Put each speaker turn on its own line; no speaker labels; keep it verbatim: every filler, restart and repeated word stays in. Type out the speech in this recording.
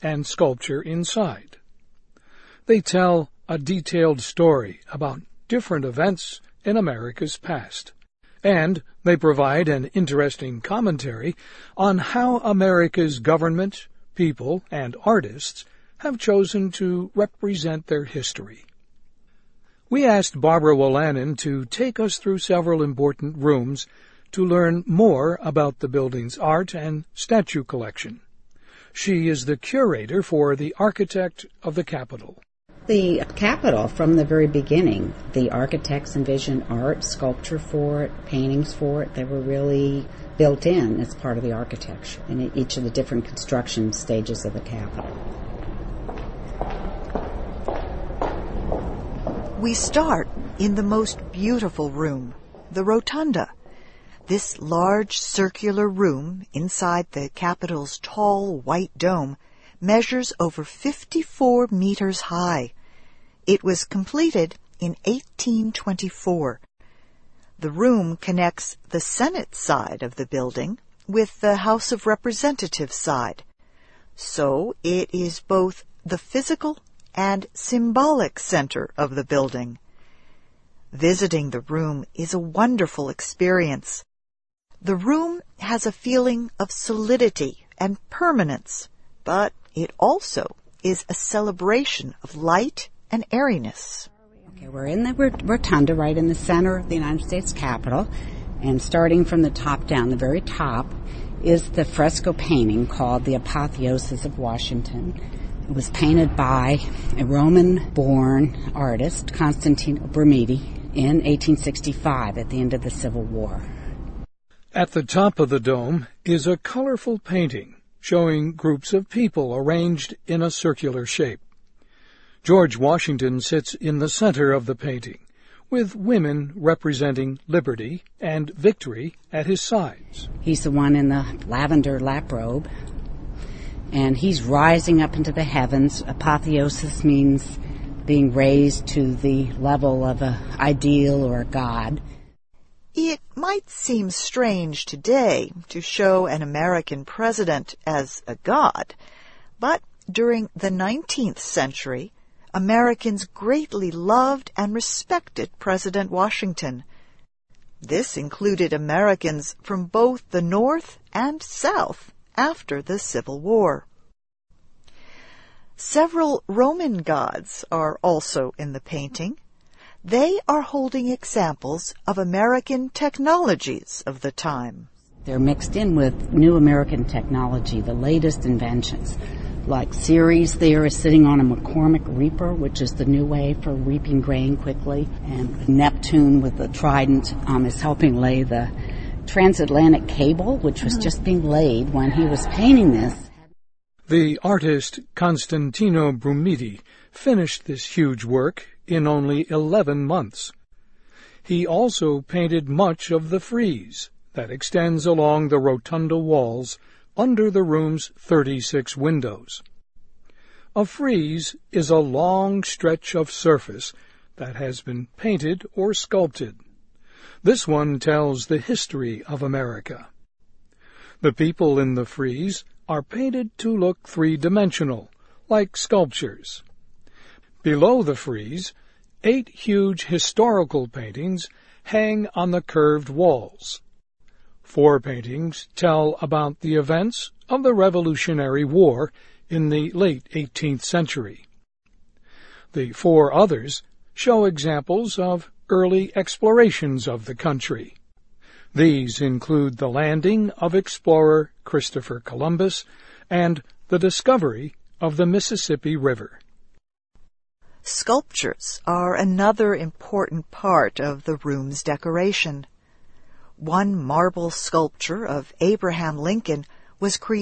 and sculpture inside. They tell a detailed story about different events in America's past, and they provide an interesting commentary on how America's government, people, and artists have chosen to represent their history. We asked Barbara Wolanin to take us through several important rooms to learn more about the building's art and statue collection. She is the curator for the Architect of the Capitol.
The Capitol, from the very beginning, the architects envisioned art, sculpture for it, paintings for it. They were really built in as part of the architecture in each of the different construction stages of the Capitol.
We start in the most beautiful room, the Rotunda. This large circular room inside the Capitol's tall white dome measures over fifty-four meters high. It was completed in eighteen twenty-four. The room connects the Senate side of the building with the House of Representatives side. So it is both the physical and symbolic center of the building. Visiting the room is a wonderful experience. The room has a feeling of solidity and permanence, but it also is a celebration of light and airiness.
Okay, we're in the rotunda right in the center of the United States Capitol, and starting from the top down, the very top, is the fresco painting called The Apotheosis of Washington. It was painted by a Roman-born artist, Constantino Brumidi, in eighteen sixty-five at the end of the Civil War.
At the top of the dome is a colorful painting showing groups of people arranged in a circular shape. George Washington sits in the center of the painting, with women representing liberty and victory at his sides.
He's the one in the lavender lap robe, and he's rising up into the heavens. Apotheosis means being raised to the level of an ideal or a god.
It might seem strange today to show an American president as a god, but during the nineteenth century, Americans greatly loved and respected President Washington. This included Americans from both the North and South after the Civil War. Several Roman gods are also in the painting. They are holding examples of American technologies of the time.
They're mixed in with new American technology, the latest inventions. Like Ceres there is sitting on a McCormick reaper, which is the new way for reaping grain quickly. And Neptune with the trident um, is helping lay the transatlantic cable, which was just being laid when he was painting this.
The artist Constantino Brumidi finished this huge work in only eleven months. He also painted much of the frieze that extends along the rotunda walls under the room's thirty-six windows. A frieze is a long stretch of surface that has been painted or sculpted. This one tells the history of America. The people in the frieze are painted to look three-dimensional, like sculptures. Below the frieze, eight huge historical paintings hang on the curved walls. Four paintings tell about the events of the Revolutionary War in the late eighteenth century. The four others show examples of early explorations of the country. These include the landing of explorer Christopher Columbus and the discovery of the Mississippi River.
Sculptures are another important part of the room's decoration. One marble sculpture of Abraham Lincoln was created